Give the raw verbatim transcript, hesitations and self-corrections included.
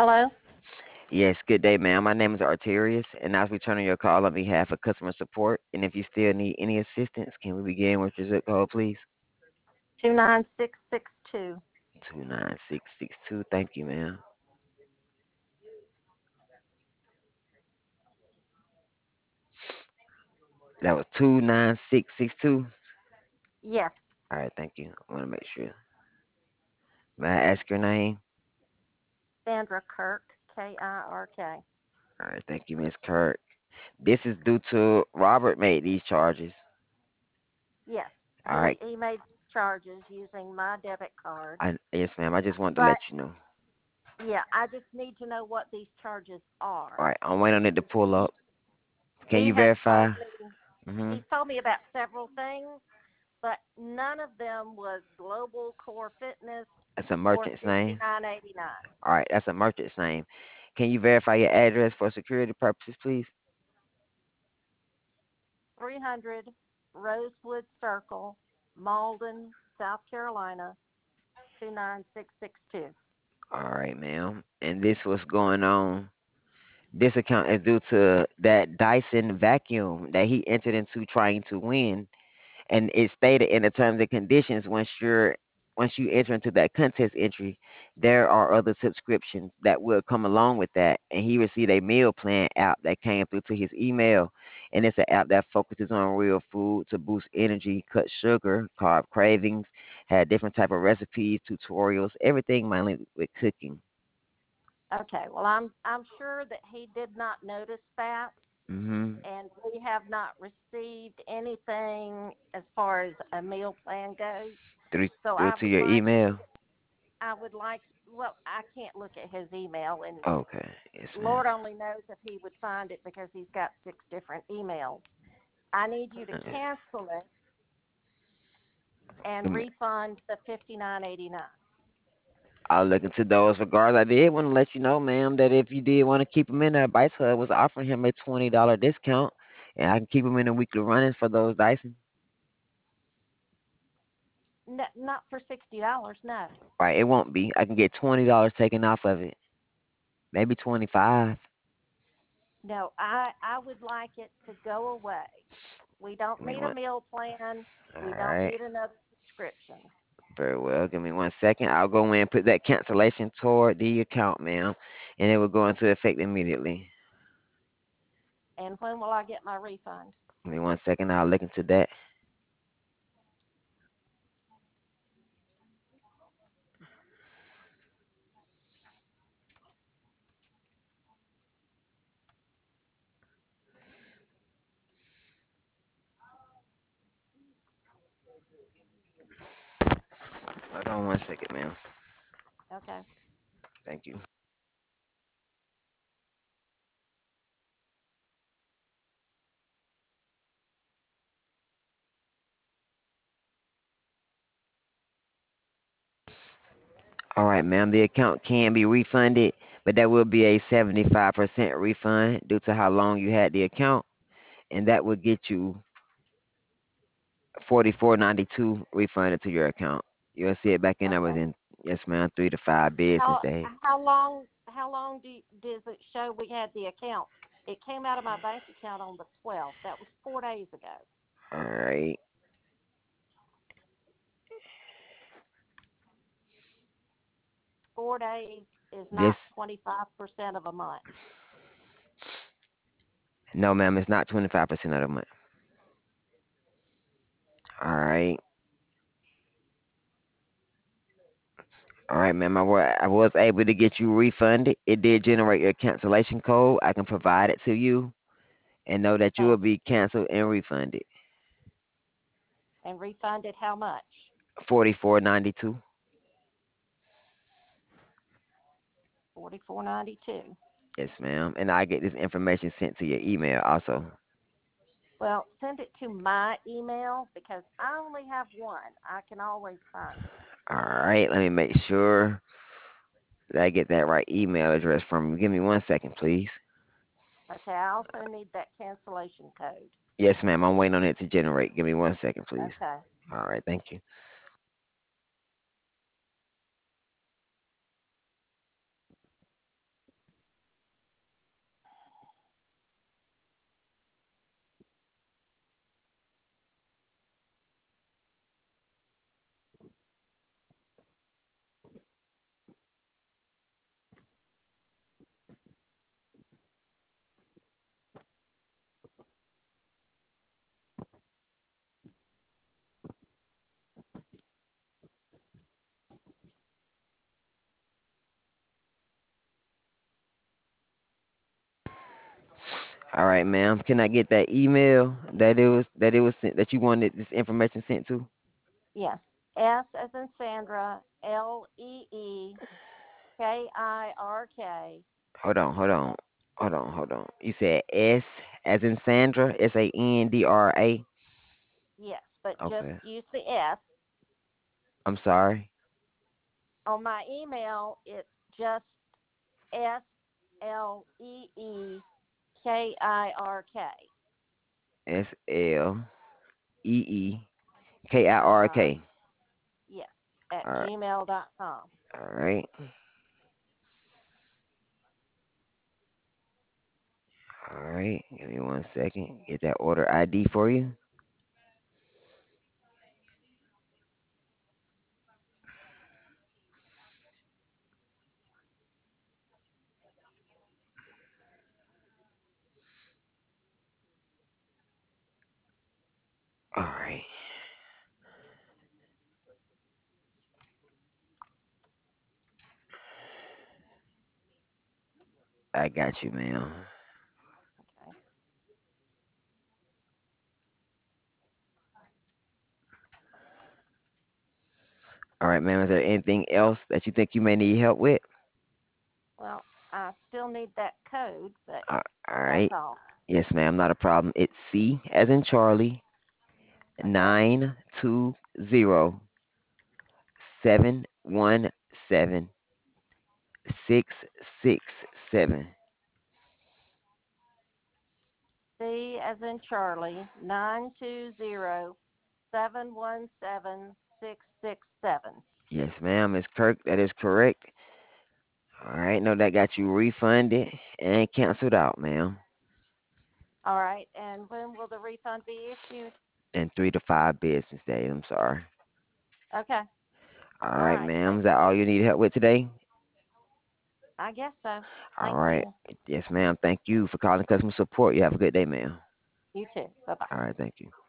Hello? Yes, good day, ma'am. My name is Arterius, and I was returning your call on behalf of customer support. And if you still need any assistance, can we begin with your zip code, please? two nine six six two. Two nine six six two. Thank you, ma'am. That was two nine six six two. Yes, All right, thank you. I want to make sure. May I ask your name? Sandra Kirk, K I R K. All right, thank you, Miss Kirk. This is due to Robert made these charges. Yes, All he, right, he made charges using my debit card. I, yes, ma'am. I just wanted to But, let you know. yeah, I just need to know what these charges All are. right, I'm waiting on it to pull up. Can He you has verify? told me, Mm-hmm. he's told me about several things, but none of them was Global Core Fitness That's a or merchant's name. fifty-nine eighty-nine. All right, that's a merchant's name. Can you verify your address for security purposes, please? three hundred Rosewood Circle, Malden, South Carolina, two nine six six two. All right, ma'am. And this was going on. This account is due to that Dyson vacuum that he entered into trying to win, and it stated in the terms and conditions once you're once you enter into that contest entry, there are other subscriptions that will come along with that. And he received a meal plan app that came through to his email, and it's an app that focuses on real food to boost energy, cut sugar, carb cravings, had different type of recipes, tutorials, everything mainly with cooking. Okay, well, I'm I'm sure that he did not notice that, Mm-hmm. and we have not received anything as far as a meal plan goes. Through So through I to would your like email. I would like well, I can't look at his email, and Okay, yes, ma'am. Lord only knows if he would find it because he's got six different emails. I need you to Okay. cancel it and Give me- refund the fifty nine eighty nine. I'll look into those regards. I did want to let you know, ma'am, that if you did want to keep him in there, Bice Hub was offering him a twenty dollar discount, and I can keep him in the weekly runnings for those Dyson. No, not for sixty dollars. No, Right, it won't be. I can get twenty dollars taken off of it, maybe twenty five. no. I I would like it to go away. We don't Give me need a one. meal plan. All We don't right, need another subscription. very well. Give me one second. I'll go in and put that cancellation toward the account, ma'am, and it will go into effect immediately. And when will I get my refund? Give me one second. I'll look into that. Hold on one second, ma'am. Okay. Thank you. All right, ma'am. The account can be refunded, but that will be a seventy-five percent refund due to how long you had the account, and that would get you forty-four ninety-two refunded to your account. You'll see it back in there Okay. within, yes, ma'am, three to five business How days. how long how long do you, does it show we had the account? It came out of my bank account on the twelfth. That was four days ago. All right. Four days is not This, twenty five percent of a month. no, ma'am, it's not twenty-five percent of the month. All right. All right, ma'am. I wa- I was able to get you refunded. It did generate your cancellation code. I can provide it to you and know that you will Okay. be canceled and refunded. And refunded how much? forty-four ninety-two. Forty four ninety two. Yes, ma'am. And I get this information sent to your email also. Well, send it to my email because I only have one. I can always find it. All right, let me make sure that I get that right email address from you. Give me one second, please. Okay. I also need that cancellation code. Yes, ma'am. I'm waiting on it to generate. Give me one second, please. Okay. All right, thank you. All right, ma'am. Can I get that email that it was that it was sent, that you wanted this information sent to? Yes. S as in Sandra, L E E K I R K. Hold on, hold on, hold on, hold on. You said S as in Sandra, S A N D R A. Yes, but just Okay. use the S. I'm sorry. On my email, it's just S L E E K I R K. S L E E K I Uh R huh. K. Yes, at All right. gmail dot com. All right. All right. Give me one second. Get that order I D for you. All right. I got you, ma'am. Okay. All right, ma'am. Is there anything else that you think you may need help with? Well, I still need that code, but Uh, all that's right. all. Yes, ma'am. Not a problem. It's C as in Charlie, Okay. nine two zero seven one seven six six seven. C as in Charlie, nine two zero seven one seven six six seven. Yes, ma'am. It's Kirk. That is correct. All right. No, that got you refunded and canceled out, ma'am. All right. And when will the refund be issued? In three to five business days. I'm sorry. Okay. All All right, right. ma'am. Thank Is that all you. you need help with today? I guess so. All Thank right. you. Yes, ma'am. Thank you for calling customer support. You have a good day, ma'am. You too. Bye bye. All right. Thank you.